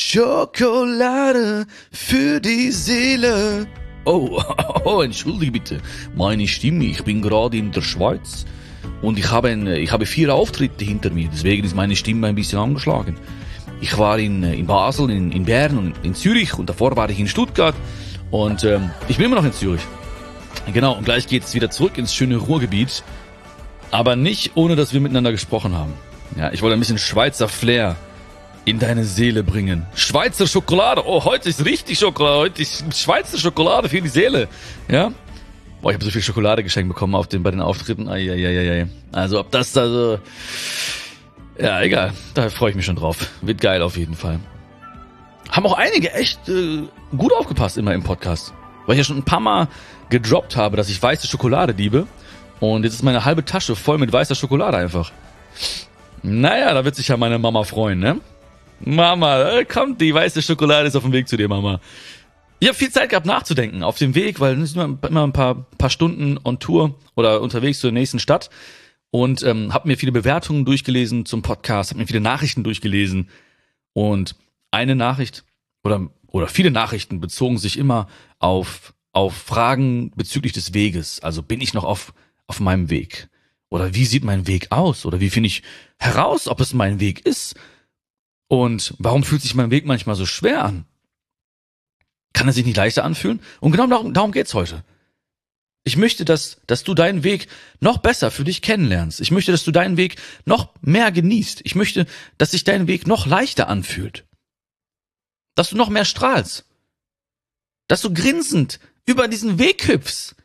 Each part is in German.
Schokolade für die Seele. Oh, entschuldige bitte, meine Stimme, ich bin gerade in der Schweiz und ich habe 4 Auftritte hinter mir, deswegen ist meine Stimme ein bisschen angeschlagen. Ich war in Basel, in Bern und in Zürich und davor war ich in Stuttgart und ich bin immer noch in Zürich. Genau, und gleich geht's wieder zurück ins schöne Ruhrgebiet, aber nicht ohne, dass wir miteinander gesprochen haben. Ja, ich wollte ein bisschen Schweizer Flair in deine Seele bringen. Schweizer Schokolade. Oh, heute ist richtig Schokolade. Heute ist Schweizer Schokolade für die Seele. Ja? Boah, ich habe so viel Schokolade geschenkt bekommen bei den Auftritten. Also, ob das da so... Ja, egal. Da freue ich mich schon drauf. Wird geil auf jeden Fall. Haben auch einige echt gut aufgepasst immer im Podcast. Weil ich ja schon ein paar Mal gedroppt habe, dass ich weiße Schokolade liebe. Und jetzt ist meine halbe Tasche voll mit weißer Schokolade einfach. Naja, da wird sich ja meine Mama freuen, ne? Mama, kommt, die weiße Schokolade ist auf dem Weg zu dir, Mama. Ich habe viel Zeit gehabt nachzudenken auf dem Weg, weil es sind immer ein paar Stunden on Tour oder unterwegs zur nächsten Stadt und habe mir viele Bewertungen durchgelesen zum Podcast, habe mir viele Nachrichten durchgelesen und eine Nachricht oder viele Nachrichten bezogen sich immer auf Fragen bezüglich des Weges. Also bin ich noch auf meinem Weg? Oder wie sieht mein Weg aus? Oder wie finde ich heraus, ob es mein Weg ist? Und warum fühlt sich mein Weg manchmal so schwer an? Kann er sich nicht leichter anfühlen? Und genau darum geht's heute. Ich möchte, dass du deinen Weg noch besser für dich kennenlernst. Ich möchte, dass du deinen Weg noch mehr genießt. Ich möchte, dass sich dein Weg noch leichter anfühlt. Dass du noch mehr strahlst. Dass du grinsend über diesen Weg hüpfst.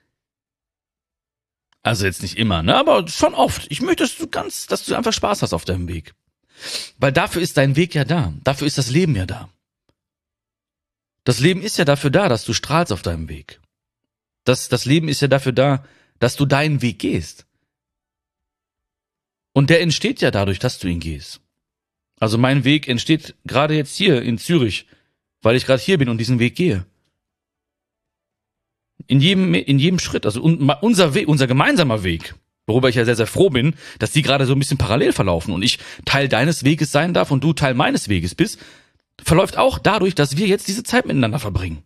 Also jetzt nicht immer, ne, aber schon oft. Ich möchte, dass du einfach Spaß hast auf deinem Weg. Weil dafür ist dein Weg ja da. Dafür ist das Leben ja da. Das Leben ist ja dafür da, dass du strahlst auf deinem Weg. Das Leben ist ja dafür da, dass du deinen Weg gehst. Und der entsteht ja dadurch, dass du ihn gehst. Also mein Weg entsteht gerade jetzt hier in Zürich, weil ich gerade hier bin und diesen Weg gehe. In jedem Schritt, also unser Weg, unser gemeinsamer Weg, worüber ich ja sehr, sehr froh bin, dass die gerade so ein bisschen parallel verlaufen und ich Teil deines Weges sein darf und du Teil meines Weges bist, verläuft auch dadurch, dass wir jetzt diese Zeit miteinander verbringen.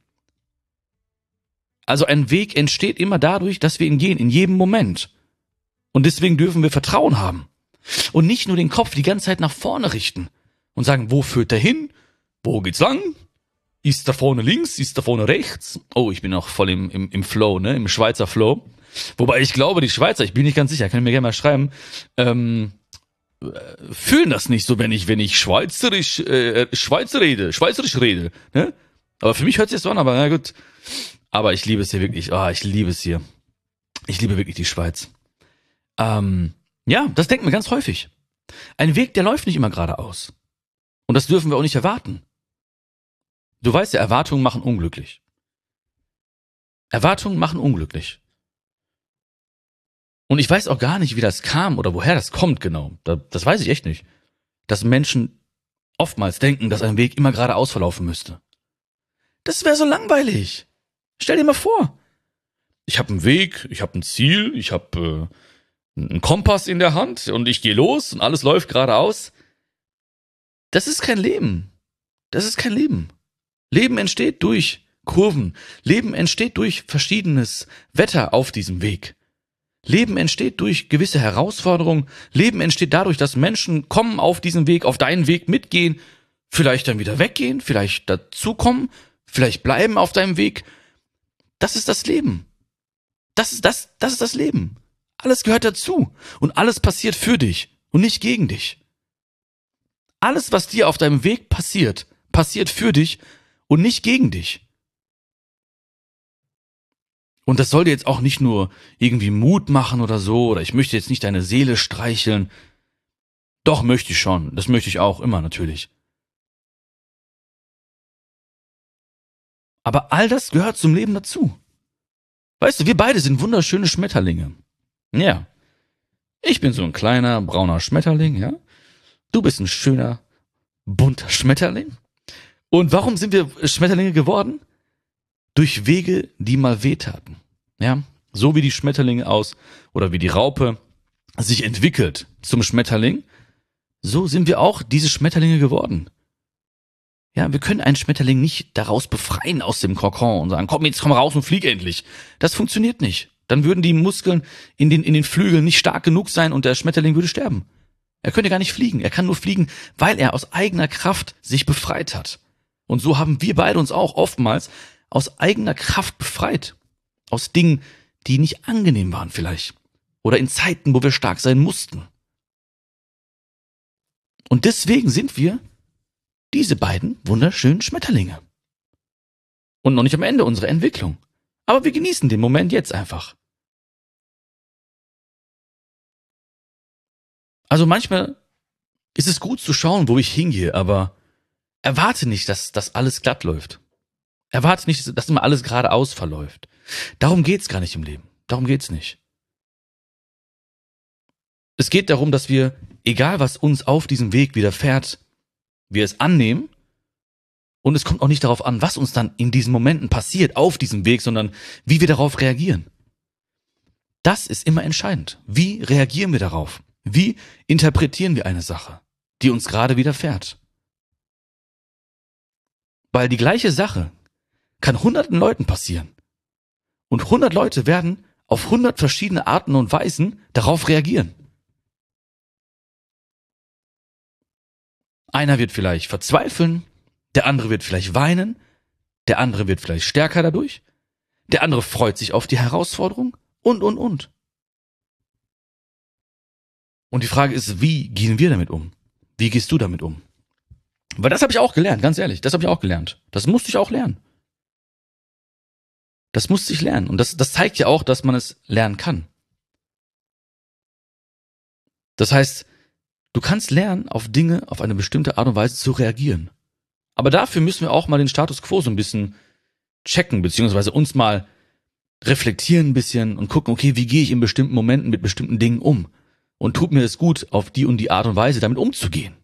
Also ein Weg entsteht immer dadurch, dass wir ihn gehen, in jedem Moment. Und deswegen dürfen wir Vertrauen haben. Und nicht nur den Kopf die ganze Zeit nach vorne richten und sagen, wo führt der hin? Wo geht's lang? Ist da vorne links? Ist da vorne rechts? Oh, ich bin auch voll im Flow, ne? Im Schweizer Flow. Wobei ich glaube, die Schweizer, ich bin nicht ganz sicher, können mir gerne mal schreiben, fühlen das nicht so, wenn ich schweizerisch rede, ne? Aber für mich hört sich das so an, aber na gut. Aber ich liebe es hier wirklich. Ich liebe es hier. Ich liebe wirklich die Schweiz. Ja, das denken wir ganz häufig. Ein Weg, der läuft nicht immer geradeaus. Und das dürfen wir auch nicht erwarten. Du weißt ja, Erwartungen machen unglücklich. Erwartungen machen unglücklich. Und ich weiß auch gar nicht, wie das kam oder woher das kommt genau. Das weiß ich echt nicht. Dass Menschen oftmals denken, dass ein Weg immer geradeaus verlaufen müsste. Das wäre so langweilig. Stell dir mal vor. Ich habe einen Weg, ich habe ein Ziel, ich habe einen Kompass in der Hand und ich gehe los und alles läuft geradeaus. Das ist kein Leben. Das ist kein Leben. Leben entsteht durch Kurven. Leben entsteht durch verschiedenes Wetter auf diesem Weg. Leben entsteht durch gewisse Herausforderungen. Leben entsteht dadurch, dass Menschen kommen auf diesen Weg, auf deinen Weg mitgehen, vielleicht dann wieder weggehen, vielleicht dazukommen, vielleicht bleiben auf deinem Weg. Das ist das Leben. Das ist das Leben. Alles gehört dazu und alles passiert für dich und nicht gegen dich. Alles, was dir auf deinem Weg passiert, passiert für dich und nicht gegen dich. Und das soll dir jetzt auch nicht nur irgendwie Mut machen oder so, oder ich möchte jetzt nicht deine Seele streicheln. Doch, möchte ich schon. Das möchte ich auch immer, natürlich. Aber all das gehört zum Leben dazu. Weißt du, wir beide sind wunderschöne Schmetterlinge. Ja. Ich bin so ein kleiner, brauner Schmetterling, ja. Du bist ein schöner, bunter Schmetterling. Und warum sind wir Schmetterlinge geworden? Durch Wege, die mal wehtaten. Ja, so wie die Schmetterlinge oder wie die Raupe sich entwickelt zum Schmetterling, so sind wir auch diese Schmetterlinge geworden. Ja, wir können einen Schmetterling nicht daraus befreien aus dem Kokon und sagen, komm, jetzt komm raus und flieg endlich. Das funktioniert nicht. Dann würden die Muskeln in den Flügeln nicht stark genug sein und der Schmetterling würde sterben. Er könnte gar nicht fliegen. Er kann nur fliegen, weil er aus eigener Kraft sich befreit hat. Und so haben wir beide uns auch oftmals aus eigener Kraft befreit. Aus Dingen, die nicht angenehm waren vielleicht. Oder in Zeiten, wo wir stark sein mussten. Und deswegen sind wir diese beiden wunderschönen Schmetterlinge. Und noch nicht am Ende unserer Entwicklung. Aber wir genießen den Moment jetzt einfach. Also manchmal ist es gut zu schauen, wo ich hingehe, aber erwarte nicht, dass das alles glatt läuft. Erwarte nicht, dass immer alles geradeaus verläuft. Darum geht's gar nicht im Leben. Darum geht's nicht. Es geht darum, dass wir, egal was uns auf diesem Weg widerfährt, wir es annehmen. Und es kommt auch nicht darauf an, was uns dann in diesen Momenten passiert auf diesem Weg, sondern wie wir darauf reagieren. Das ist immer entscheidend. Wie reagieren wir darauf? Wie interpretieren wir eine Sache, die uns gerade widerfährt? Weil die gleiche Sache kann hunderten Leuten passieren. Und 100 Leute werden auf 100 verschiedene Arten und Weisen darauf reagieren. Einer wird vielleicht verzweifeln, der andere wird vielleicht weinen, der andere wird vielleicht stärker dadurch, der andere freut sich auf die Herausforderung und. Und die Frage ist, wie gehen wir damit um? Wie gehst du damit um? Weil das habe ich auch gelernt, ganz ehrlich, das habe ich auch gelernt. Das musste ich auch lernen. Das musste ich lernen. Und das zeigt ja auch, dass man es lernen kann. Das heißt, du kannst lernen, auf Dinge auf eine bestimmte Art und Weise zu reagieren. Aber dafür müssen wir auch mal den Status quo so ein bisschen checken, beziehungsweise uns mal reflektieren ein bisschen und gucken, okay, wie gehe ich in bestimmten Momenten mit bestimmten Dingen um? Und tut mir es gut, auf die und die Art und Weise damit umzugehen.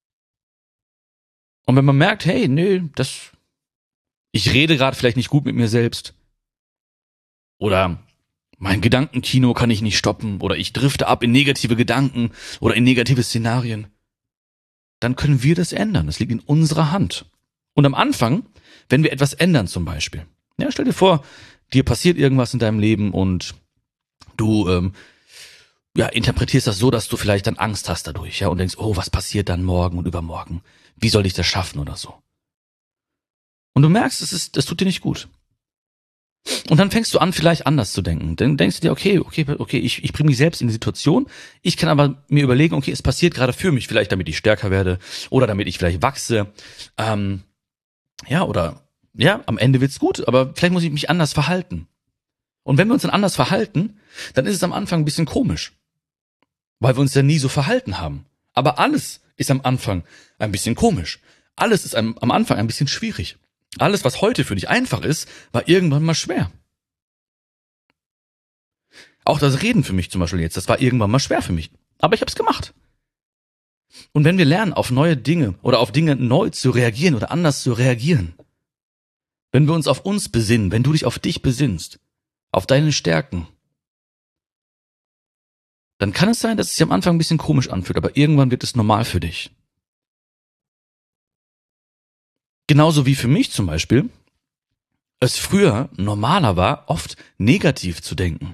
Und wenn man merkt, hey, nö, ich rede gerade vielleicht nicht gut mit mir selbst. Oder mein Gedankenkino kann ich nicht stoppen. Oder ich drifte ab in negative Gedanken oder in negative Szenarien. Dann können wir das ändern. Das liegt in unserer Hand. Und am Anfang, wenn wir etwas ändern zum Beispiel. Ja, stell dir vor, dir passiert irgendwas in deinem Leben und du interpretierst das so, dass du vielleicht dann Angst hast dadurch, ja, und denkst, oh, was passiert dann morgen und übermorgen? Wie soll ich das schaffen oder so? Und du merkst, das tut dir nicht gut. Und dann fängst du an, vielleicht anders zu denken. Dann denkst du dir, okay, ich bringe mich selbst in die Situation. Ich kann aber mir überlegen, okay, es passiert gerade für mich, vielleicht damit ich stärker werde oder damit ich vielleicht wachse. Am Ende wird's gut, aber vielleicht muss ich mich anders verhalten. Und wenn wir uns dann anders verhalten, dann ist es am Anfang ein bisschen komisch. Weil wir uns ja nie so verhalten haben. Aber alles ist am Anfang ein bisschen komisch. Alles ist am Anfang ein bisschen schwierig. Alles, was heute für dich einfach ist, war irgendwann mal schwer. Auch das Reden für mich zum Beispiel jetzt, das war irgendwann mal schwer für mich. Aber ich habe es gemacht. Und wenn wir lernen, auf neue Dinge oder auf Dinge neu zu reagieren oder anders zu reagieren, wenn wir uns auf uns besinnen, wenn du dich auf dich besinnst, auf deine Stärken, dann kann es sein, dass es sich am Anfang ein bisschen komisch anfühlt, aber irgendwann wird es normal für dich. Genauso wie für mich zum Beispiel es früher normaler war, oft negativ zu denken.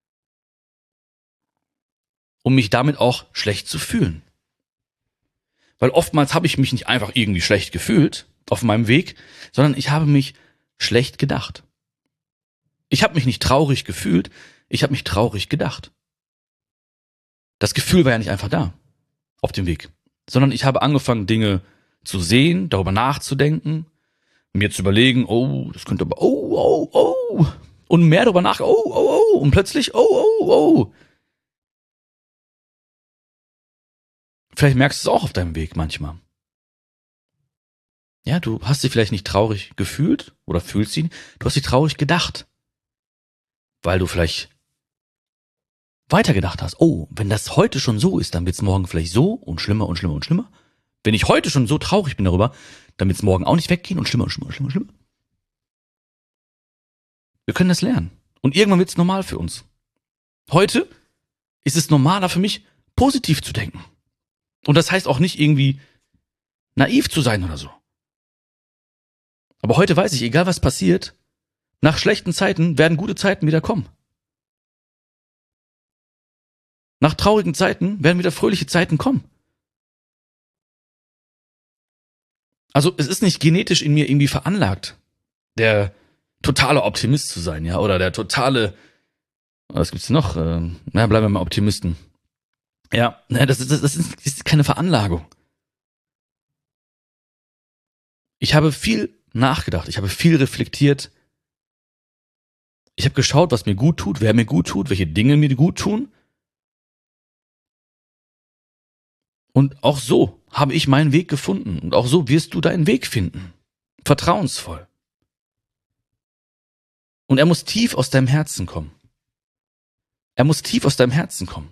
Um mich damit auch schlecht zu fühlen. Weil oftmals habe ich mich nicht einfach irgendwie schlecht gefühlt auf meinem Weg, sondern ich habe mich schlecht gedacht. Ich habe mich nicht traurig gefühlt, ich habe mich traurig gedacht. Das Gefühl war ja nicht einfach da, auf dem Weg. Sondern ich habe angefangen, Dinge zu sehen, darüber nachzudenken, mir zu überlegen, oh, das könnte aber, oh. Und mehr darüber nach, oh. Und plötzlich, oh. Vielleicht merkst du es auch auf deinem Weg manchmal. Ja, du hast dich vielleicht nicht traurig gefühlt oder fühlst ihn, du hast dich traurig gedacht. Weil du vielleicht weitergedacht hast, oh, wenn das heute schon so ist, dann wird's morgen vielleicht so und schlimmer. Wenn ich heute schon so traurig bin darüber, dann wird's morgen auch nicht weggehen und schlimmer. Wir können das lernen. Und irgendwann wird's normal für uns. Heute ist es normaler für mich, positiv zu denken. Und das heißt auch nicht irgendwie naiv zu sein oder so. Aber heute weiß ich, egal was passiert, nach schlechten Zeiten werden gute Zeiten wieder kommen. Nach traurigen Zeiten werden wieder fröhliche Zeiten kommen. Also es ist nicht genetisch in mir irgendwie veranlagt, der totale Optimist zu sein, ja, oder der totale, was gibt's noch? Na, bleiben wir mal Optimisten. Ja, das ist keine Veranlagung. Ich habe viel nachgedacht, ich habe viel reflektiert. Ich habe geschaut, was mir gut tut, wer mir gut tut, welche Dinge mir gut tun. Und auch so habe ich meinen Weg gefunden. Und auch so wirst du deinen Weg finden. Vertrauensvoll. Und er muss tief aus deinem Herzen kommen. Er muss tief aus deinem Herzen kommen.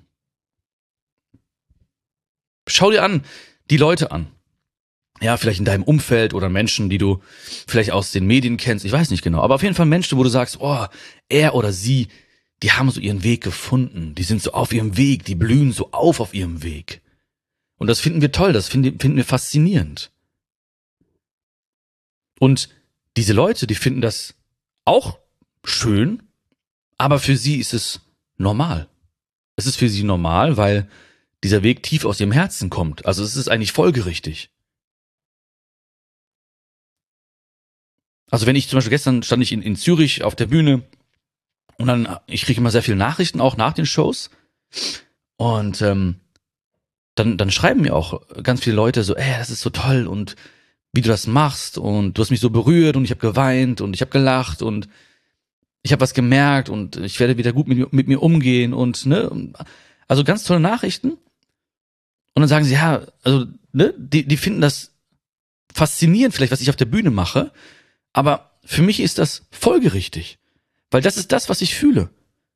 Schau dir die Leute an. Ja, vielleicht in deinem Umfeld oder Menschen, die du vielleicht aus den Medien kennst. Ich weiß nicht genau. Aber auf jeden Fall Menschen, wo du sagst, oh, er oder sie, die haben so ihren Weg gefunden. Die sind so auf ihrem Weg. Die blühen so auf ihrem Weg. Und das finden wir toll. Das finden wir faszinierend. Und diese Leute, die finden das auch schön, aber für sie ist es normal. Es ist für sie normal, weil dieser Weg tief aus ihrem Herzen kommt. Also es ist eigentlich folgerichtig. Also wenn ich zum Beispiel gestern stand ich in Zürich auf der Bühne und dann, ich kriege immer sehr viele Nachrichten auch nach den Shows und dann schreiben mir auch ganz viele Leute so, das ist so toll und wie du das machst und du hast mich so berührt und ich habe geweint und ich habe gelacht und ich habe was gemerkt und ich werde wieder gut mit mir umgehen und ne, also ganz tolle Nachrichten. Und dann sagen sie, ja, also ne, die finden das faszinierend vielleicht, was ich auf der Bühne mache, aber für mich ist das folgerichtig, weil das ist das, was ich fühle.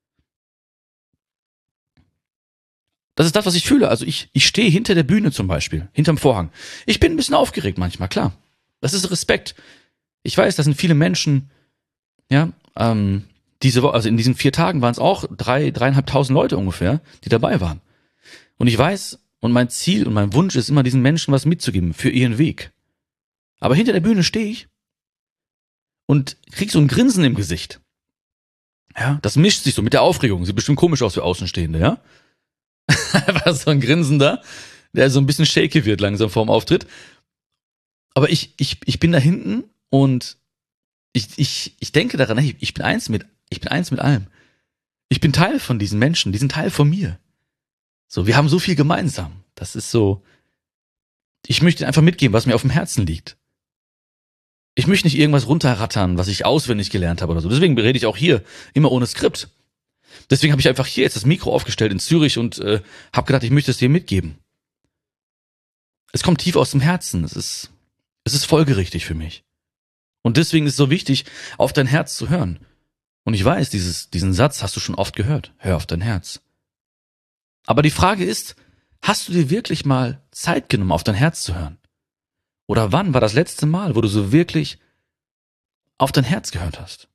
Das ist das, was ich fühle. Also ich stehe hinter der Bühne zum Beispiel, hinterm Vorhang. Ich bin ein bisschen aufgeregt manchmal, klar. Das ist Respekt. Ich weiß, das sind viele Menschen, ja, diese Woche, also in diesen 4 Tagen waren es auch 3.500 Leute ungefähr, die dabei waren. Und ich weiß, und mein Ziel und mein Wunsch ist immer, diesen Menschen was mitzugeben für ihren Weg. Aber hinter der Bühne stehe ich und krieg so ein Grinsen im Gesicht. Ja, das mischt sich so mit der Aufregung. Sieht bestimmt komisch aus für Außenstehende, ja? Einfach so ein Grinsen da, der so ein bisschen shaky wird langsam vorm Auftritt. Aber ich bin da hinten und ich denke daran, ich bin eins mit allem. Ich bin Teil von diesen Menschen, die sind Teil von mir. So, wir haben so viel gemeinsam. Das ist so, ich möchte einfach mitgeben, was mir auf dem Herzen liegt. Ich möchte nicht irgendwas runterrattern, was ich auswendig gelernt habe oder so. Deswegen rede ich auch hier immer ohne Skript. Deswegen habe ich einfach hier jetzt das Mikro aufgestellt in Zürich und habe gedacht, ich möchte es dir mitgeben. Es kommt tief aus dem Herzen. Es ist folgerichtig für mich. Und deswegen ist es so wichtig, auf dein Herz zu hören. Und ich weiß, diesen Satz hast du schon oft gehört. Hör auf dein Herz. Aber die Frage ist, hast du dir wirklich mal Zeit genommen, auf dein Herz zu hören? Oder wann war das letzte Mal, wo du so wirklich auf dein Herz gehört hast?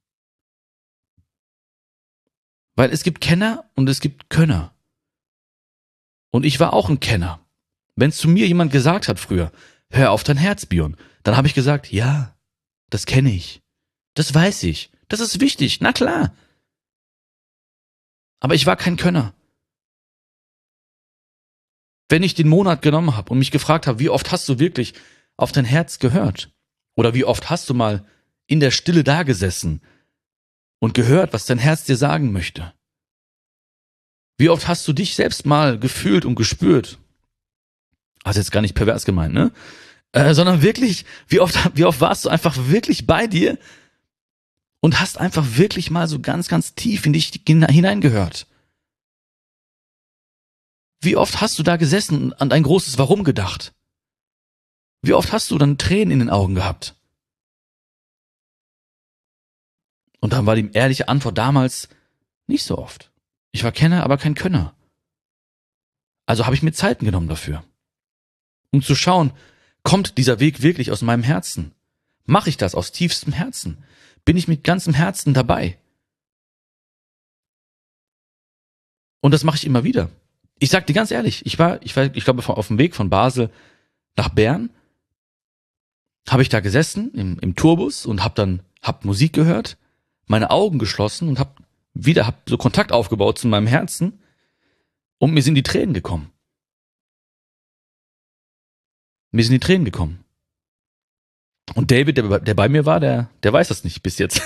Weil es gibt Kenner und es gibt Könner. Und ich war auch ein Kenner. Wenn zu mir jemand gesagt hat früher, hör auf dein Herz, Björn, dann habe ich gesagt, ja, das kenne ich. Das weiß ich. Das ist wichtig, na klar. Aber ich war kein Könner. Wenn ich den Monat genommen habe und mich gefragt habe, wie oft hast du wirklich auf dein Herz gehört? Oder wie oft hast du mal in der Stille dagesessen und gehört, was dein Herz dir sagen möchte? Wie oft hast du dich selbst mal gefühlt und gespürt? Also jetzt gar nicht pervers gemeint, ne? Sondern wirklich, wie oft warst du einfach wirklich bei dir und hast einfach wirklich mal so ganz, ganz tief in dich hineingehört? Wie oft hast du da gesessen und an dein großes Warum gedacht? Wie oft hast du dann Tränen in den Augen gehabt? Und dann war die ehrliche Antwort damals nicht so oft. Ich war Kenner, aber kein Könner. Also habe ich mir Zeiten genommen dafür. Um zu schauen, kommt dieser Weg wirklich aus meinem Herzen? Mache ich das aus tiefstem Herzen? Bin ich mit ganzem Herzen dabei? Und das mache ich immer wieder. Ich sag dir ganz ehrlich, ich glaube, auf dem Weg von Basel nach Bern habe ich da gesessen im Tourbus und hab Musik gehört, meine Augen geschlossen und hab so Kontakt aufgebaut zu meinem Herzen und mir sind die Tränen gekommen. Mir sind die Tränen gekommen. Und David, der bei mir war, der weiß das nicht bis jetzt.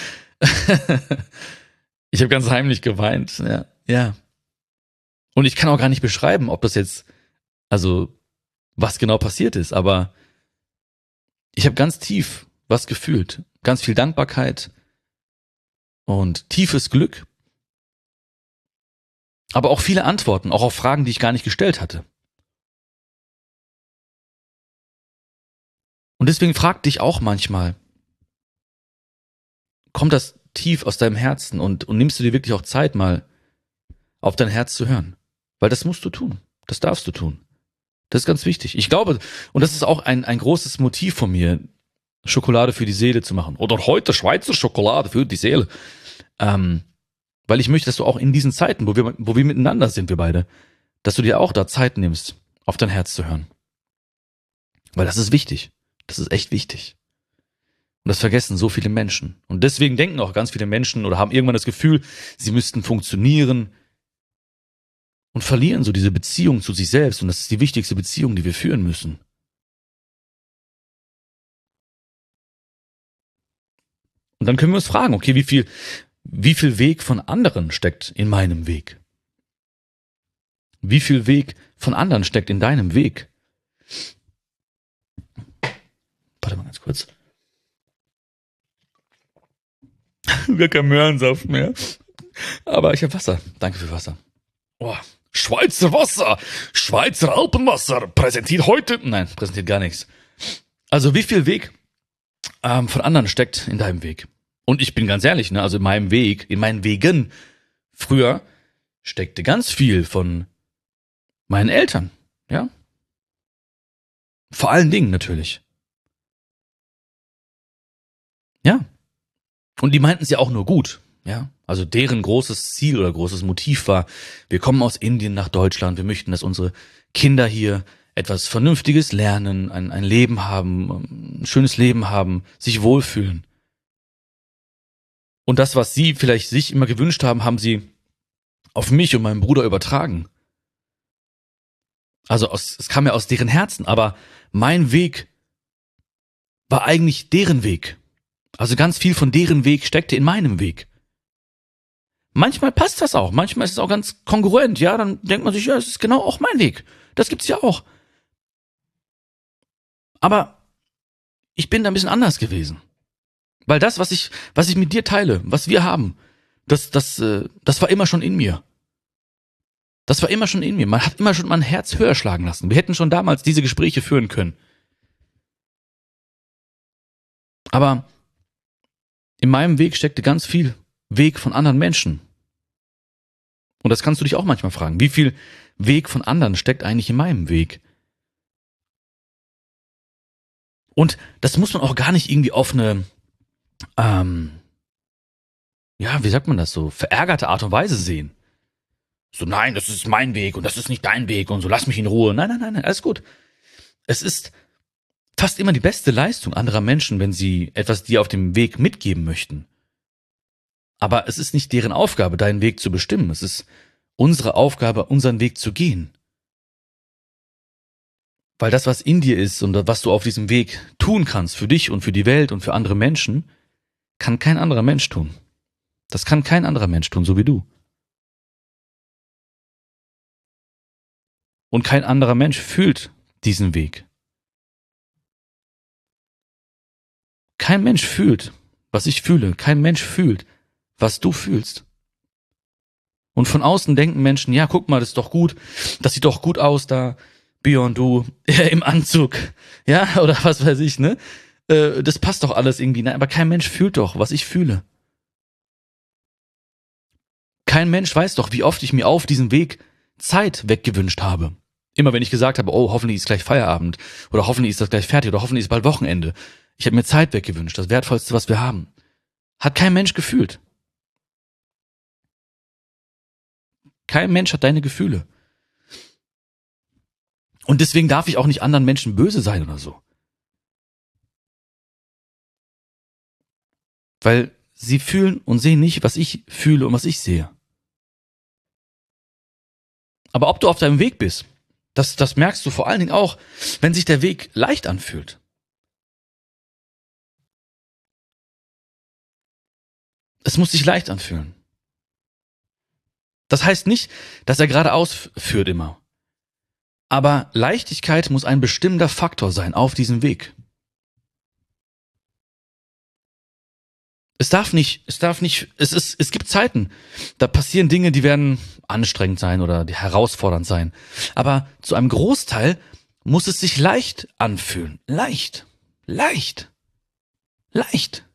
Ich habe ganz heimlich geweint, ja. Ja. Und ich kann auch gar nicht beschreiben, ob das jetzt, also was genau passiert ist, aber ich habe ganz tief was gefühlt. Ganz viel Dankbarkeit und tiefes Glück. Aber auch viele Antworten, auch auf Fragen, die ich gar nicht gestellt hatte. Und deswegen frag dich auch manchmal, kommt das tief aus deinem Herzen und nimmst du dir wirklich auch Zeit, mal auf dein Herz zu hören? Weil das musst du tun. Das darfst du tun. Das ist ganz wichtig. Ich glaube, und das ist auch ein großes Motiv von mir, Schokolade für die Seele zu machen. Oder heute Schweizer Schokolade für die Seele. Weil ich möchte, dass du auch in diesen Zeiten, wo wir miteinander sind, wir beide, dass du dir auch da Zeit nimmst, auf dein Herz zu hören. Weil das ist wichtig. Das ist echt wichtig. Und das vergessen so viele Menschen. Und deswegen denken auch ganz viele Menschen oder haben irgendwann das Gefühl, sie müssten funktionieren und verlieren so diese Beziehung zu sich selbst. Und das ist die wichtigste Beziehung, die wir führen müssen. Und dann können wir uns fragen, okay, wie viel Weg von anderen steckt in meinem Weg? Wie viel Weg von anderen steckt in deinem Weg? Warte mal ganz kurz. Gar kein Möhrensaft mehr. Aber ich habe Wasser. Danke für Wasser. Oh, Schweizer Wasser, Schweizer Alpenwasser präsentiert heute... Nein, präsentiert gar nichts. Also wie viel Weg von anderen steckt in deinem Weg? Und ich bin ganz ehrlich, ne, also in meinem Weg, in meinen Wegen früher steckte ganz viel von meinen Eltern, ja. Vor allen Dingen natürlich. Ja. Und die meinten es ja auch nur gut, ja. Also deren großes Ziel oder großes Motiv war, wir kommen aus Indien nach Deutschland, wir möchten, dass unsere Kinder hier etwas Vernünftiges lernen, ein Leben haben, ein schönes Leben haben, sich wohlfühlen. Und das, was sie vielleicht sich immer gewünscht haben, haben sie auf mich und meinen Bruder übertragen. Also es kam ja aus deren Herzen, aber mein Weg war eigentlich deren Weg. Also ganz viel von deren Weg steckte in meinem Weg. Manchmal passt das auch, manchmal ist es auch ganz kongruent, ja, dann denkt man sich, ja, es ist genau auch mein Weg. Das gibt's ja auch. Aber ich bin da ein bisschen anders gewesen. Weil das, was ich mit dir teile, was wir haben, das war immer schon in mir. Das war immer schon in mir. Man hat immer schon mein Herz höher schlagen lassen. Wir hätten schon damals diese Gespräche führen können. Aber in meinem Weg steckte ganz viel Weg von anderen Menschen. Und das kannst du dich auch manchmal fragen. Wie viel Weg von anderen steckt eigentlich in meinem Weg? Und das muss man auch gar nicht irgendwie auf eine, ja, wie sagt man das so, verärgerte Art und Weise sehen. So, nein, das ist mein Weg und das ist nicht dein Weg und so, lass mich in Ruhe. Nein, alles gut. Es ist fast immer die beste Leistung anderer Menschen, wenn sie etwas dir auf dem Weg mitgeben möchten. Aber es ist nicht deren Aufgabe, deinen Weg zu bestimmen. Es ist unsere Aufgabe, unseren Weg zu gehen. Weil das, was in dir ist und was du auf diesem Weg tun kannst, für dich und für die Welt und für andere Menschen, kann kein anderer Mensch tun. Das kann kein anderer Mensch tun, so wie du. Und kein anderer Mensch fühlt diesen Weg. Kein Mensch fühlt, was ich fühle. Kein Mensch fühlt, was du fühlst. Und von außen denken Menschen, ja, guck mal, das ist doch gut, das sieht doch gut aus da, Björn, du, im Anzug, ja, oder was weiß ich, ne? Das passt doch alles irgendwie, nein, aber kein Mensch fühlt doch, was ich fühle. Kein Mensch weiß doch, wie oft ich mir auf diesem Weg Zeit weggewünscht habe. Immer wenn ich gesagt habe, oh, hoffentlich ist gleich Feierabend, oder hoffentlich ist das gleich fertig, oder hoffentlich ist bald Wochenende. Ich habe mir Zeit weggewünscht, das Wertvollste, was wir haben. Hat kein Mensch gefühlt. Kein Mensch hat deine Gefühle. Und deswegen darf ich auch nicht anderen Menschen böse sein oder so. Weil sie fühlen und sehen nicht, was ich fühle und was ich sehe. Aber ob du auf deinem Weg bist, das merkst du vor allen Dingen auch, wenn sich der Weg leicht anfühlt. Es muss sich leicht anfühlen. Das heißt nicht, dass er geradeaus führt immer. Aber Leichtigkeit muss ein bestimmender Faktor sein auf diesem Weg. Es gibt Zeiten, da passieren Dinge, die werden anstrengend sein oder die herausfordernd sein. Aber zu einem Großteil muss es sich leicht anfühlen. Leicht. Leicht. Leicht.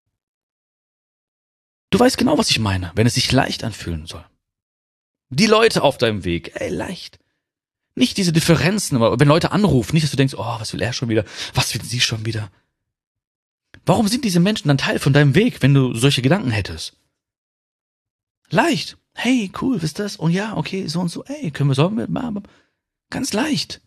Du weißt genau, was ich meine, wenn es sich leicht anfühlen soll. Die Leute auf deinem Weg, ey, leicht. Nicht diese Differenzen, aber wenn Leute anrufen, nicht, dass du denkst, oh, was will er schon wieder? Was will sie schon wieder? Warum sind diese Menschen dann Teil von deinem Weg, wenn du solche Gedanken hättest? Leicht. Hey, cool, wisst das? Und ja, okay, so und so. Ey, sollen wir? Ganz leicht.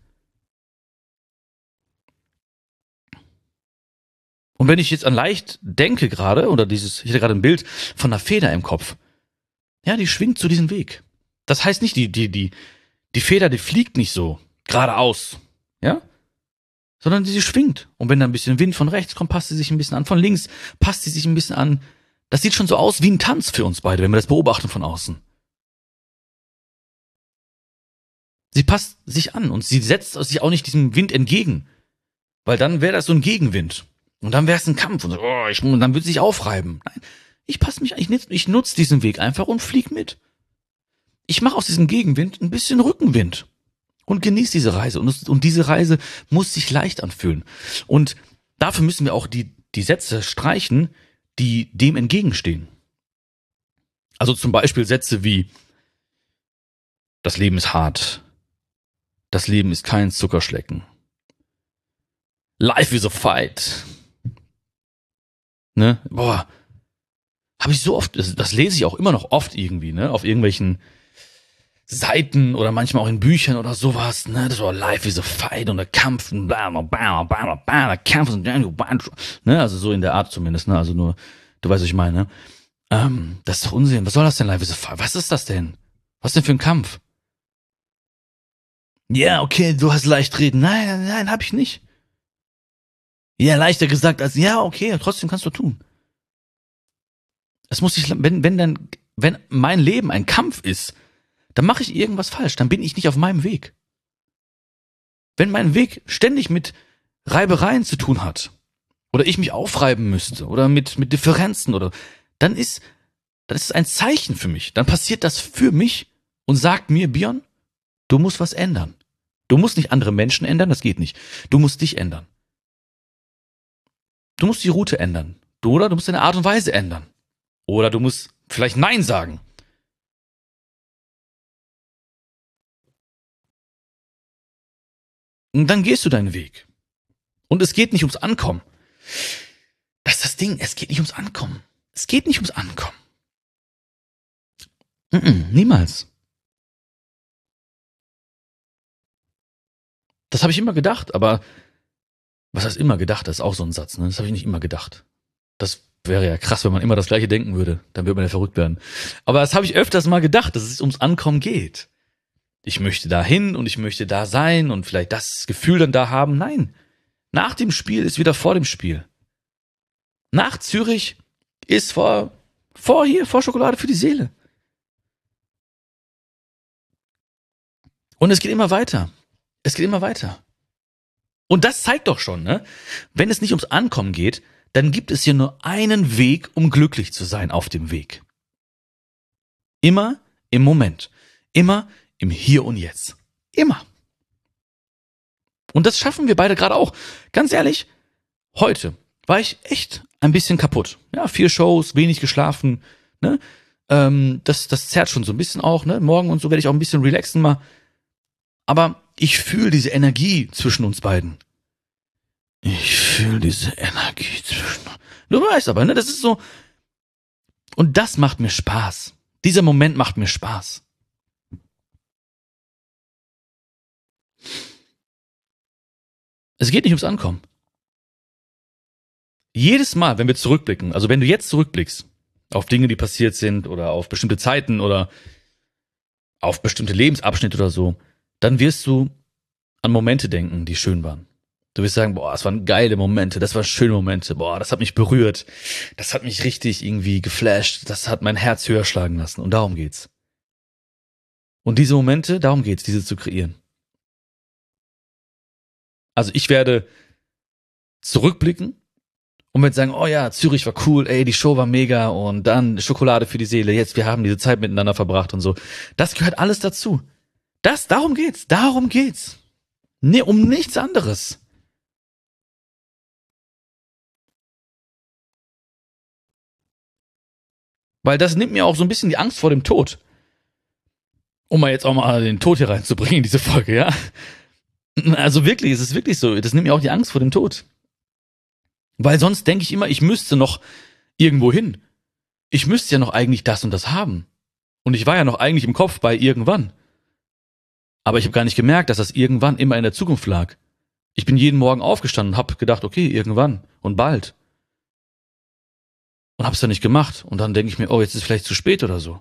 Und wenn ich jetzt an leicht denke gerade, ich hatte gerade ein Bild von einer Feder im Kopf. Ja, die schwingt zu diesem Weg. Das heißt nicht, die Feder, die fliegt nicht so geradeaus. Ja? Sondern sie schwingt. Und wenn da ein bisschen Wind von rechts kommt, passt sie sich ein bisschen an. Von links passt sie sich ein bisschen an. Das sieht schon so aus wie ein Tanz für uns beide, wenn wir das beobachten von außen. Sie passt sich an und sie setzt sich auch nicht diesem Wind entgegen. Weil dann wäre das so ein Gegenwind. Und dann wäre es ein Kampf. Und, und dann würde sie sich aufreiben. Nein, ich nutze diesen Weg einfach und flieg mit. Ich mache aus diesem Gegenwind ein bisschen Rückenwind. Und genieß diese Reise. Und diese Reise muss sich leicht anfühlen. Und dafür müssen wir auch die Sätze streichen, die dem entgegenstehen. Also zum Beispiel Sätze wie: Das Leben ist hart. Das Leben ist kein Zuckerschlecken. Life is a fight. Ne? Boah. Habe ich so oft, das lese ich auch immer noch oft irgendwie, ne? Auf irgendwelchen Seiten oder manchmal auch in Büchern oder sowas, ne? Das war Life is a fight und der Kampf und bla bla bla bla bla, der Kampf und ne? Also so in der Art zumindest, ne? Also nur, du weißt, was ich meine. Das ist doch Unsinn. Was soll das denn, Life is a fight? Was ist das denn? Was denn für ein Kampf? Ja, okay, du hast leicht reden. Nein, hab ich nicht. Ja, leichter gesagt als, ja, okay, trotzdem kannst du tun. Es muss sich, wenn mein Leben ein Kampf ist, dann mache ich irgendwas falsch, dann bin ich nicht auf meinem Weg. Wenn mein Weg ständig mit Reibereien zu tun hat, oder ich mich aufreiben müsste, oder mit Differenzen, dann ist es ein Zeichen für mich. Dann passiert das für mich und sagt mir, Björn, du musst was ändern. Du musst nicht andere Menschen ändern, das geht nicht. Du musst dich ändern. Du musst die Route ändern. Oder du musst deine Art und Weise ändern. Oder du musst vielleicht Nein sagen. Und dann gehst du deinen Weg. Und es geht nicht ums Ankommen. Das ist das Ding, es geht nicht ums Ankommen. Es geht nicht ums Ankommen. Niemals. Das habe ich immer gedacht, aber was heißt immer gedacht? Das ist auch so ein Satz, ne? Das habe ich nicht immer gedacht. Das wäre ja krass, wenn man immer das Gleiche denken würde. Dann würde man ja verrückt werden. Aber das habe ich öfters mal gedacht, dass es ums Ankommen geht. Ich möchte da hin und ich möchte da sein und vielleicht das Gefühl dann da haben. Nein. Nach dem Spiel ist wieder vor dem Spiel. Nach Zürich ist vor Schokolade für die Seele. Und es geht immer weiter. Es geht immer weiter. Und das zeigt doch schon, ne? Wenn es nicht ums Ankommen geht, dann gibt es hier nur einen Weg, um glücklich zu sein auf dem Weg. Immer im Moment. Immer im Hier und Jetzt. Immer. Und das schaffen wir beide gerade auch. Ganz ehrlich, heute war ich echt ein bisschen kaputt. Ja, 4 Shows, wenig geschlafen, ne? Das zerrt schon so ein bisschen auch, ne? Morgen und so werde ich auch ein bisschen relaxen mal. Aber ich fühle diese Energie zwischen uns beiden. Ich fühle diese Energie zwischen uns. Du weißt aber, ne? Das ist so. Und das macht mir Spaß. Dieser Moment macht mir Spaß. Es geht nicht ums Ankommen. jedes Mal, wenn wir zurückblicken, also wenn du jetzt zurückblickst auf Dinge, die passiert sind oder auf bestimmte Zeiten oder auf bestimmte Lebensabschnitte oder so, dann wirst du an Momente denken, die schön waren. Du wirst sagen, boah, das waren geile Momente, das waren schöne Momente, boah, das hat mich berührt, das hat mich richtig irgendwie geflasht, das hat mein Herz höher schlagen lassen und darum geht's. Und diese Momente, darum geht's, diese zu kreieren. Also ich werde zurückblicken und werde sagen, oh ja, Zürich war cool, ey, die Show war mega und dann Schokolade für die Seele, jetzt, wir haben diese Zeit miteinander verbracht und so. Das gehört alles dazu. Darum geht's. Nee, um nichts anderes. Weil das nimmt mir auch so ein bisschen die Angst vor dem Tod. Um mal jetzt auch mal den Tod hier reinzubringen in diese Folge, ja? Also wirklich, es ist wirklich so. Das nimmt mir auch die Angst vor dem Tod. Weil sonst denke ich immer, ich müsste noch irgendwo hin. Ich müsste ja noch eigentlich das und das haben. Und ich war ja noch eigentlich im Kopf bei irgendwann. Aber ich habe gar nicht gemerkt, dass das irgendwann immer in der Zukunft lag. Ich bin jeden Morgen aufgestanden und habe gedacht, okay, irgendwann und bald. Und hab's dann nicht gemacht. Und dann denke ich mir, oh, jetzt ist es vielleicht zu spät oder so.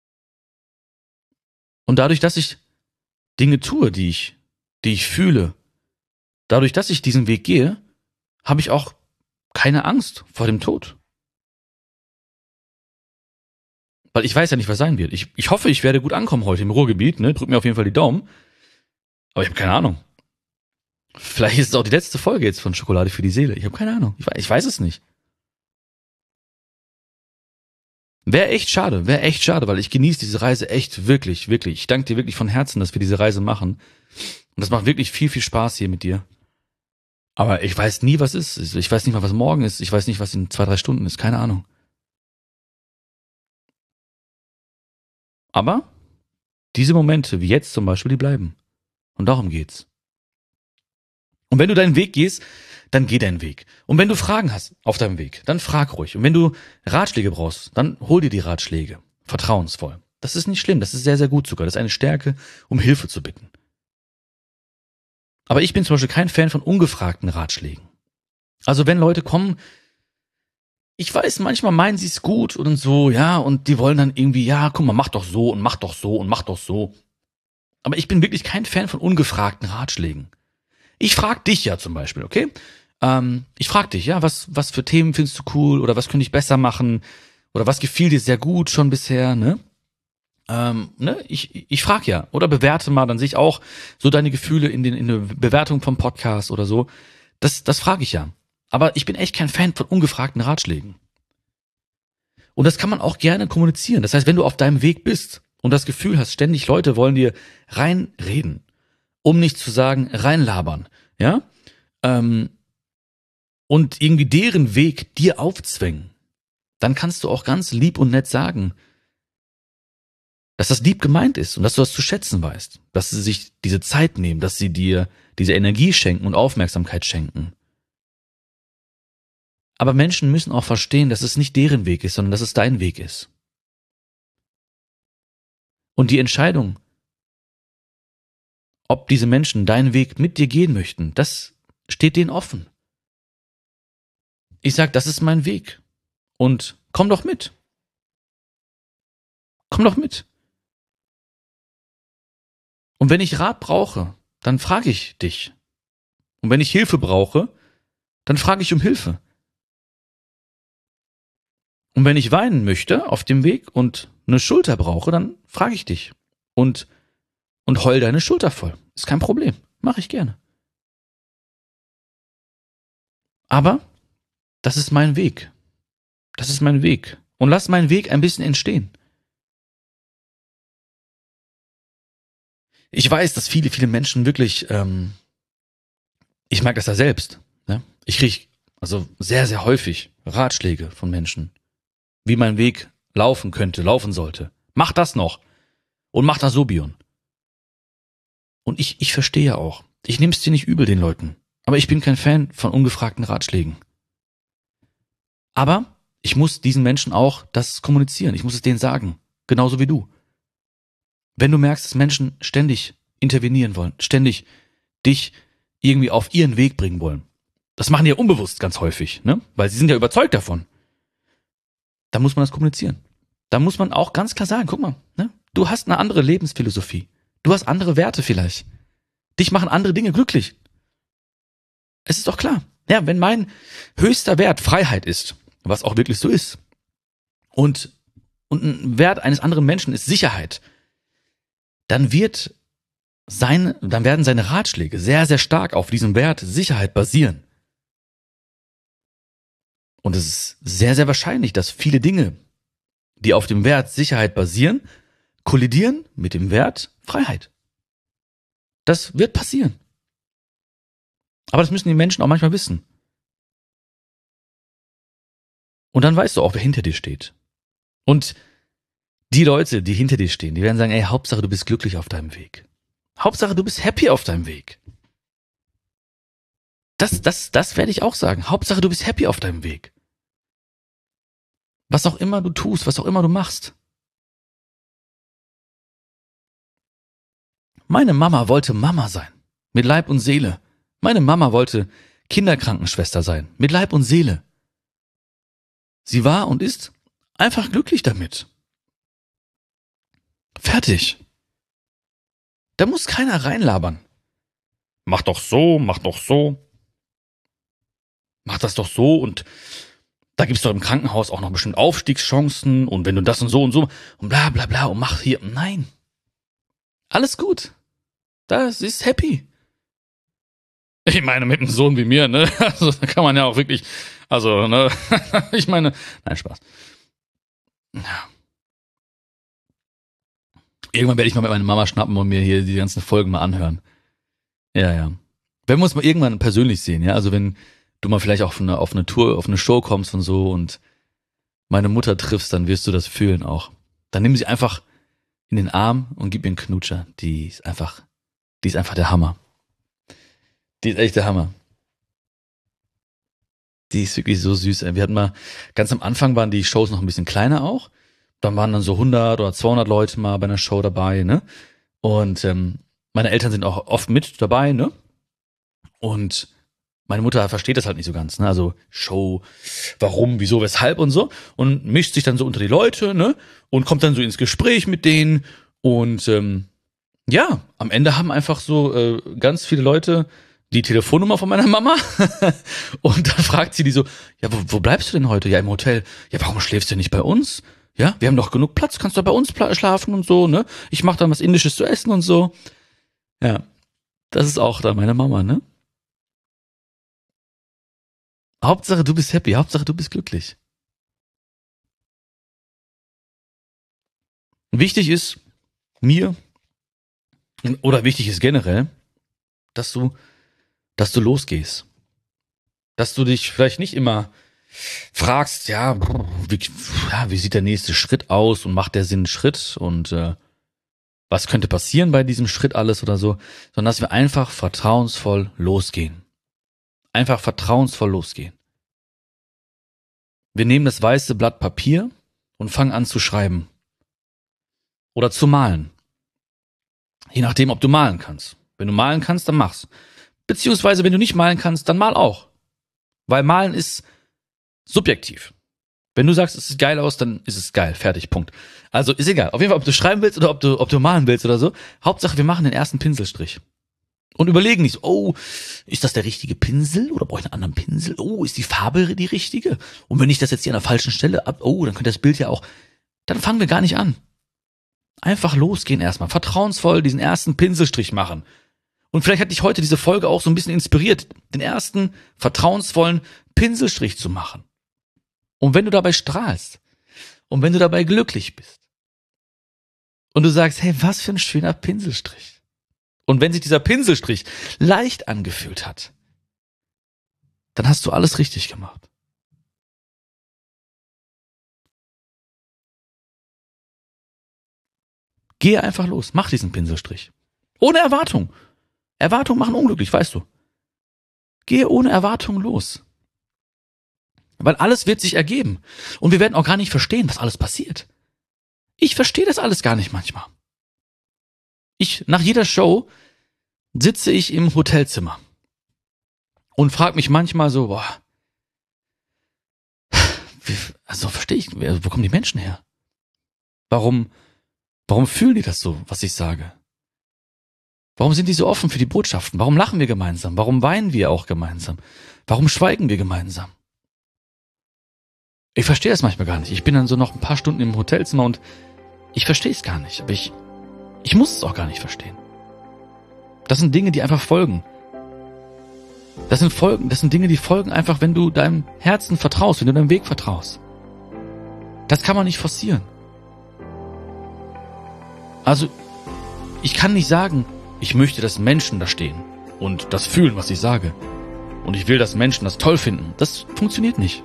Und dadurch, dass ich Dinge tue, die ich fühle, dadurch, dass ich diesen Weg gehe, habe ich auch keine Angst vor dem Tod. Weil ich weiß ja nicht, was sein wird. Ich hoffe, ich werde gut ankommen heute im Ruhrgebiet, ne? Drück mir auf jeden Fall die Daumen. Aber ich habe keine Ahnung. Vielleicht ist es auch die letzte Folge jetzt von Schokolade für die Seele. Ich habe keine Ahnung. Ich weiß es nicht. Wäre echt schade, weil ich genieße diese Reise echt wirklich, wirklich. Ich danke dir wirklich von Herzen, dass wir diese Reise machen. Und das macht wirklich viel, viel Spaß hier mit dir. Aber ich weiß nie, was ist. Ich weiß nicht mal, was morgen ist. Ich weiß nicht, was in 2, 3 Stunden ist. Keine Ahnung. Aber diese Momente, wie jetzt zum Beispiel, die bleiben. Und darum geht's. Und wenn du deinen Weg gehst, dann geh deinen Weg. Und wenn du Fragen hast auf deinem Weg, dann frag ruhig. Und wenn du Ratschläge brauchst, dann hol dir die Ratschläge. Vertrauensvoll. Das ist nicht schlimm, das ist sehr, sehr gut sogar. Das ist eine Stärke, um Hilfe zu bitten. Aber ich bin zum Beispiel kein Fan von ungefragten Ratschlägen. Also wenn Leute kommen, ich weiß, manchmal meinen sie es gut und so, ja, und die wollen dann irgendwie, ja, guck mal, mach doch so und mach doch so und mach doch so. Aber ich bin wirklich kein Fan von ungefragten Ratschlägen. Ich frag dich ja zum Beispiel, okay? Ich frag dich, ja, was für Themen findest du cool oder was könnte ich besser machen oder was gefiel dir sehr gut schon bisher, ne? Ich frag ja oder bewerte mal, dann sehe ich auch so deine Gefühle in der Bewertung vom Podcast oder so. Das frage ich ja. Aber ich bin echt kein Fan von ungefragten Ratschlägen. Und das kann man auch gerne kommunizieren. Das heißt, wenn du auf deinem Weg bist und das Gefühl hast, ständig Leute wollen dir reinreden, um nicht zu sagen reinlabern, ja, und irgendwie deren Weg dir aufzwängen, dann kannst du auch ganz lieb und nett sagen, dass das lieb gemeint ist und dass du das zu schätzen weißt, dass sie sich diese Zeit nehmen, dass sie dir diese Energie schenken und Aufmerksamkeit schenken. Aber Menschen müssen auch verstehen, dass es nicht deren Weg ist, sondern dass es dein Weg ist. Und die Entscheidung, ob diese Menschen deinen Weg mit dir gehen möchten, das steht denen offen. Ich sag, das ist mein Weg. Und komm doch mit. Komm doch mit. Und wenn ich Rat brauche, dann frage ich dich. Und wenn ich Hilfe brauche, dann frage ich um Hilfe. Und wenn ich weinen möchte auf dem Weg und eine Schulter brauche, dann frage ich dich. Und heul deine Schulter voll. Ist kein Problem. Mache ich gerne. Aber das ist mein Weg. Das ist mein Weg. Und lass meinen Weg ein bisschen entstehen. Ich weiß, dass viele, viele Menschen wirklich, ich merke das ja selbst. Ne? Ich kriege also sehr, sehr häufig Ratschläge von Menschen, wie mein Weg laufen könnte, laufen sollte. Mach das noch. Und mach das so, Bion. Und ich verstehe ja auch. Ich nehme es dir nicht übel, den Leuten. Aber ich bin kein Fan von ungefragten Ratschlägen. Aber ich muss diesen Menschen auch das kommunizieren. Ich muss es denen sagen. Genauso wie du. Wenn du merkst, dass Menschen ständig intervenieren wollen, ständig dich irgendwie auf ihren Weg bringen wollen, Das machen die ja unbewusst ganz häufig, ne? Weil sie sind ja überzeugt davon. Da muss man das kommunizieren. Da muss man auch ganz klar sagen, guck mal, ne? Du hast eine andere Lebensphilosophie. Du hast andere Werte vielleicht. Dich machen andere Dinge glücklich. Es ist doch klar. Ja, wenn mein höchster Wert Freiheit ist, was auch wirklich so ist, und ein Wert eines anderen Menschen ist Sicherheit, dann werden seine Ratschläge sehr, sehr stark auf diesem Wert Sicherheit basieren. Und es ist sehr, sehr wahrscheinlich, dass viele Dinge, die auf dem Wert Sicherheit basieren, kollidieren mit dem Wert Freiheit. Das wird passieren. Aber das müssen die Menschen auch manchmal wissen. Und dann weißt du auch, wer hinter dir steht. Und die Leute, die hinter dir stehen, die werden sagen, ey, Hauptsache du bist glücklich auf deinem Weg. Hauptsache du bist happy auf deinem Weg. Das werde ich auch sagen. Hauptsache du bist happy auf deinem Weg. Was auch immer du tust, was auch immer du machst. Meine Mama wollte Mama sein. Mit Leib und Seele. Meine Mama wollte Kinderkrankenschwester sein. Mit Leib und Seele. Sie war und ist einfach glücklich damit. Fertig. Da muss keiner reinlabern. Mach doch so, mach doch so. Mach das doch so und da gibt's doch im Krankenhaus auch noch bestimmt Aufstiegschancen und wenn du das und so und bla bla bla und mach hier. Nein. Alles gut. Das ist happy. Ich meine, mit einem Sohn wie mir, ne? Also, da kann man ja auch wirklich, also, ne? Ich meine, nein, Spaß. Ja. Irgendwann werde ich mal mit meiner Mama schnappen und mir hier die ganzen Folgen mal anhören. Ja, ja. Wenn wir uns mal irgendwann persönlich sehen, ja, also wenn du mal vielleicht auch auf eine Tour, auf eine Show kommst und so und meine Mutter triffst, dann wirst du das fühlen auch. Dann nimm sie einfach in den Arm und gib ihr einen Knutscher. Die ist einfach der Hammer. Die ist echt der Hammer. Die ist wirklich so süß. Wir hatten mal, ganz am Anfang waren die Shows noch ein bisschen kleiner auch. Dann waren dann so 100 oder 200 Leute mal bei einer Show dabei, ne? Und meine Eltern sind auch oft mit dabei, ne? Und meine Mutter versteht das halt nicht so ganz, ne? Also Show, warum, wieso, weshalb und so. Und mischt sich dann so unter die Leute, ne? Und kommt dann so ins Gespräch mit denen. Und ja, am Ende haben einfach so ganz viele Leute die Telefonnummer von meiner Mama. Und dann fragt sie die so, ja, wo bleibst du denn heute? Ja, im Hotel. Ja, warum schläfst du nicht bei uns? Ja, wir haben doch genug Platz, kannst du bei uns schlafen und so, ne? Ich mach dann was Indisches zu essen und so. Ja, das ist auch da meine Mama, ne? Hauptsache du bist happy, Hauptsache du bist glücklich. Wichtig ist mir, oder wichtig ist generell, dass du losgehst. Dass du dich vielleicht nicht immer fragst, ja, wie sieht der nächste Schritt aus und macht der Sinn einen Schritt und was könnte passieren bei diesem Schritt alles oder so, sondern dass wir einfach vertrauensvoll losgehen. Einfach vertrauensvoll losgehen. Wir nehmen das weiße Blatt Papier und fangen an zu schreiben. Oder zu malen. Je nachdem, ob du malen kannst. Wenn du malen kannst, dann mach's. Beziehungsweise, wenn du nicht malen kannst, dann mal auch. Weil malen ist subjektiv. Wenn du sagst, es sieht geil aus, dann ist es geil. Fertig, Punkt. Also ist egal. Auf jeden Fall, ob du schreiben willst oder ob du malen willst oder so. Hauptsache, wir machen den ersten Pinselstrich. Und überlegen nicht so, oh, ist das der richtige Pinsel oder brauche ich einen anderen Pinsel? Oh, ist die Farbe die richtige? Und wenn ich das jetzt hier an der falschen Stelle dann könnte das Bild ja auch, dann fangen wir gar nicht an. Einfach losgehen erstmal, vertrauensvoll diesen ersten Pinselstrich machen. Und vielleicht hat dich heute diese Folge auch so ein bisschen inspiriert, den ersten vertrauensvollen Pinselstrich zu machen. Und wenn du dabei strahlst und wenn du dabei glücklich bist und du sagst, hey, was für ein schöner Pinselstrich. Und wenn sich dieser Pinselstrich leicht angefühlt hat, dann hast du alles richtig gemacht. Gehe einfach los, mach diesen Pinselstrich. Ohne Erwartung. Erwartungen machen unglücklich, weißt du. Gehe ohne Erwartung los. Weil alles wird sich ergeben. Und wir werden auch gar nicht verstehen, was alles passiert. Ich verstehe das alles gar nicht manchmal. Nach jeder Show sitze ich im Hotelzimmer. und frage mich manchmal so, verstehe ich, wo kommen die Menschen her? Warum fühlen die das so, was ich sage? Warum sind die so offen für die Botschaften? Warum lachen wir gemeinsam? Warum weinen wir auch gemeinsam? Warum schweigen wir gemeinsam? Ich verstehe das manchmal gar nicht. Ich bin dann so noch ein paar Stunden im Hotelzimmer und ich verstehe es gar nicht. Aber ich muss es auch gar nicht verstehen. Das sind Dinge, die einfach folgen. Das sind Dinge, die folgen einfach, wenn du deinem Herzen vertraust, wenn du deinem Weg vertraust. Das kann man nicht forcieren. Also, ich kann nicht sagen, ich möchte, dass Menschen da stehen und das fühlen, was ich sage. Und ich will, dass Menschen das toll finden. Das funktioniert nicht.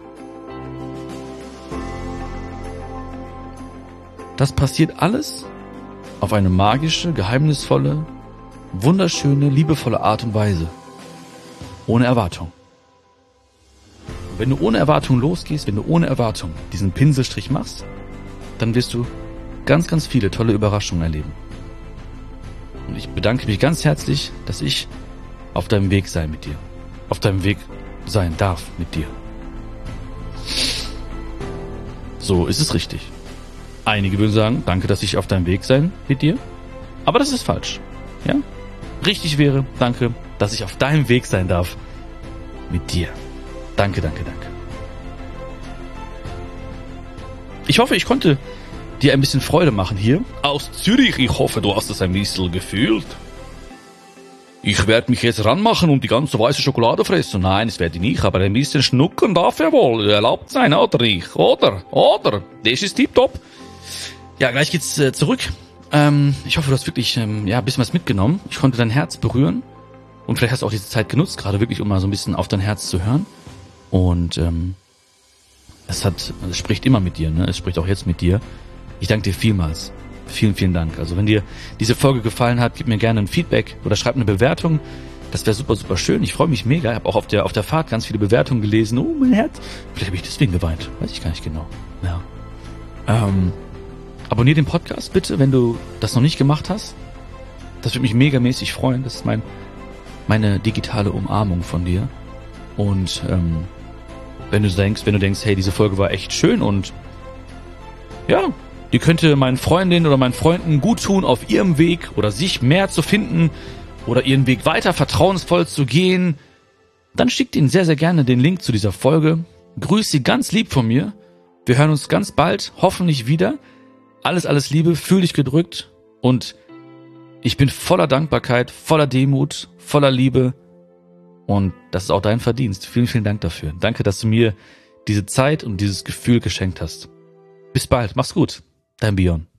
Das passiert alles auf eine magische, geheimnisvolle, wunderschöne, liebevolle Art und Weise. Ohne Erwartung. Und wenn du ohne Erwartung losgehst, wenn du ohne Erwartung diesen Pinselstrich machst, dann wirst du ganz, ganz viele tolle Überraschungen erleben. Und ich bedanke mich ganz herzlich, dass ich auf deinem Weg sein mit dir. Auf deinem Weg sein darf mit dir. So ist es richtig. Einige würden sagen, danke, dass ich auf deinem Weg sein mit dir. Aber das ist falsch. Ja? Richtig wäre, danke, dass ich auf deinem Weg sein darf mit dir. Danke, danke, danke. Ich hoffe, ich konnte dir ein bisschen Freude machen hier aus Zürich. Ich hoffe, du hast es ein bisschen gefühlt. Ich werde mich jetzt ranmachen und die ganze weiße Schokolade fressen. Nein, das werde ich nicht, aber ein bisschen schnuckern darf ja wohl erlaubt sein, oder nicht? Oder? Das ist tipptopp. Ja, gleich geht's zurück. Ich hoffe, du hast wirklich ein bisschen was mitgenommen. Ich konnte dein Herz berühren. Und vielleicht hast du auch diese Zeit genutzt, gerade wirklich, um mal so ein bisschen auf dein Herz zu hören. Und es spricht immer mit dir, ne? Es spricht auch jetzt mit dir. Ich danke dir vielmals. Vielen, vielen Dank. Also wenn dir diese Folge gefallen hat, gib mir gerne ein Feedback oder schreib eine Bewertung. Das wäre super, super schön. Ich freue mich mega. Ich habe auch auf der Fahrt ganz viele Bewertungen gelesen. Oh, mein Herz. Vielleicht habe ich deswegen geweint. Weiß ich gar nicht genau. Ja. Abonnier den Podcast bitte, wenn du das noch nicht gemacht hast. Das würde mich megamäßig freuen. Das ist meine digitale Umarmung von dir. Und wenn du denkst, hey, diese Folge war echt schön und ja, die könnte meinen Freundinnen oder meinen Freunden gut tun, auf ihrem Weg oder sich mehr zu finden oder ihren Weg weiter vertrauensvoll zu gehen, dann schickt ihnen sehr, sehr gerne den Link zu dieser Folge. Grüß sie ganz lieb von mir. Wir hören uns ganz bald, hoffentlich wieder. Alles Liebe, fühl dich gedrückt und ich bin voller Dankbarkeit, voller Demut, voller Liebe und das ist auch dein Verdienst. Vielen, vielen Dank dafür. Danke, dass du mir diese Zeit und dieses Gefühl geschenkt hast. Bis bald, mach's gut. Dein Björn.